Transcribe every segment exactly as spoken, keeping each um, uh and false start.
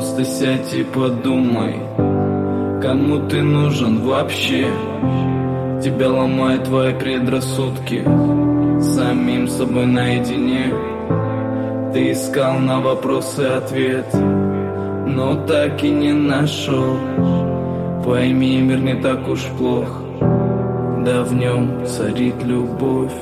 Просто сядь и подумай, кому ты нужен вообще? Тебя ломают твои предрассудки, самим собой наедине. Ты искал на вопросы ответ, но так и не нашел. Пойми, мир не так уж плох, да в нем царит любовь.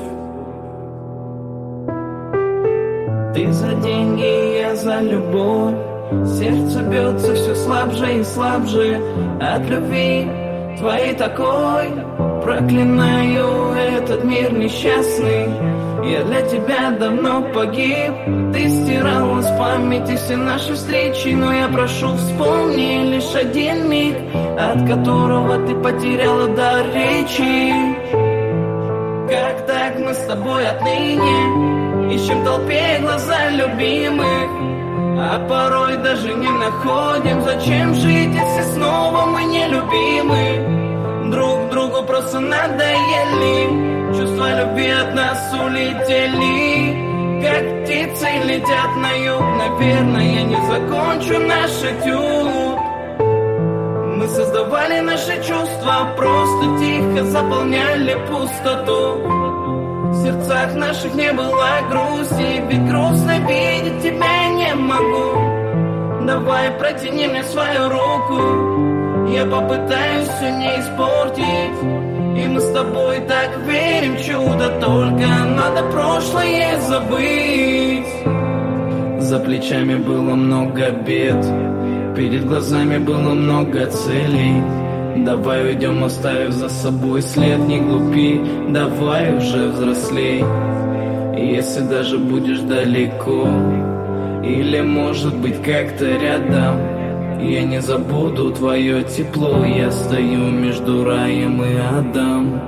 Ты за деньги, я за любовь. Сердце бьется все слабже и слабже от любви твоей такой. Проклинаю этот мир несчастный. Я для тебя давно погиб. Ты стирала с памяти все наши встречи, но я прошу, вспомни лишь один миг, от которого ты потеряла дар речи. Как так мы с тобой отныне ищем в толпе глаза любимых, а порой даже не находим. Зачем жить, если снова мы нелюбимы? Друг другу просто надоели, чувства любви от нас улетели. Как птицы летят на юг, наверное, я не закончу наш этюд. Мы создавали наши чувства, просто тихо заполняли пустоту. В сердцах наших не было грусти, ведь грустно видеть тебя я не могу. Давай протяни мне свою руку, я попытаюсь все не испортить. И мы с тобой так верим в чудо, только надо прошлое забыть. За плечами было много бед, перед глазами было много целей. Давай уйдем, оставив за собой след, не глупи, давай уже взрослей. Если даже будешь далеко, или может быть как-то рядом, я не забуду твое тепло. Я стою между раем и адом.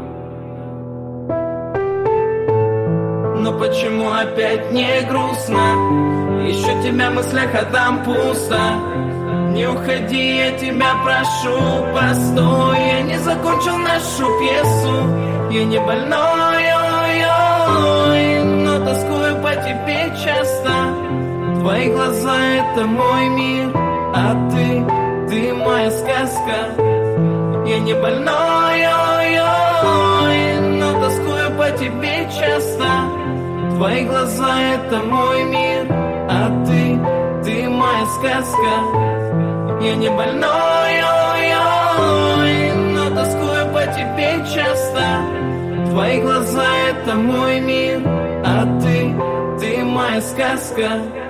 Но почему опять не грустно? Еще тебя в мыслях, а там пусто. Не уходи, я тебя прошу, постой. Я не закончил нашу пьесу. Я не больной, ой, ой, но тоскую по тебе часто. Твои глаза — это мой мир, а ты, ты моя сказка. Я не больной, ой, ой, но тоскую по тебе часто. Твои глаза — это мой мир, а ты, ты моя сказка. Я не больной, ой, ой, но тоскую по тебе часто. Твои глаза — это мой мир, а ты, ты моя сказка.